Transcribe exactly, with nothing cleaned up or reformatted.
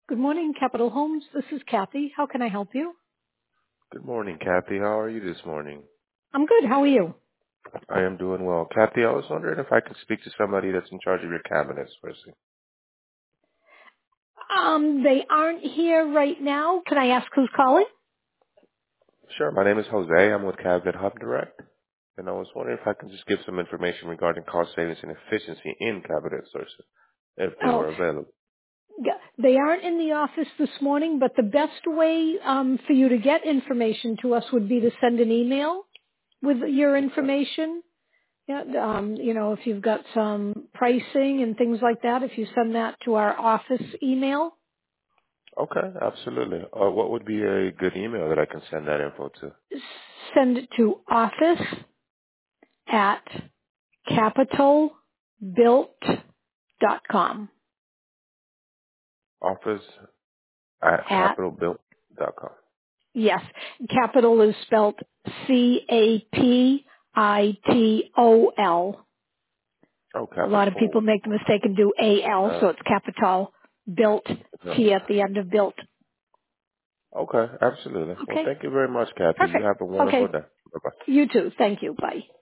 Good morning, Capital Homes. This is Kathy. How can I help you? Good morning, Kathy. How are you this morning? I'm good. How are you? I am doing well. Kathy, I was wondering if I could speak to somebody that's in charge of your cabinets, firstly. Um, they aren't here right now. Can I ask who's calling? Sure. My name is Jose. I'm with Cabinet Hub Direct. And I was wondering if I could just give some information regarding cost savings and efficiency in cabinet sources, if they Oh, were available. yeah, they aren't in the office this morning, but the best way um, for you to get information to us would be to send an email with your Okay. information. Yeah, um, you know, if you've got some pricing and things like that, if you send that to our office email, Okay, absolutely. Uh, what would be a good email that I can send that info to? send it to office at capital built dot com. Office at At, capital built dot com. yes, capital is spelled C A P I T O L. Oh, A lot of people capital. make the mistake and do A L, Uh, so it's capital, built, no. T at the end of built. Okay, absolutely. Well, Okay, thank you very much, Kathy. You perfect. have a wonderful Okay, day. Bye-bye. you too. Thank you. Bye.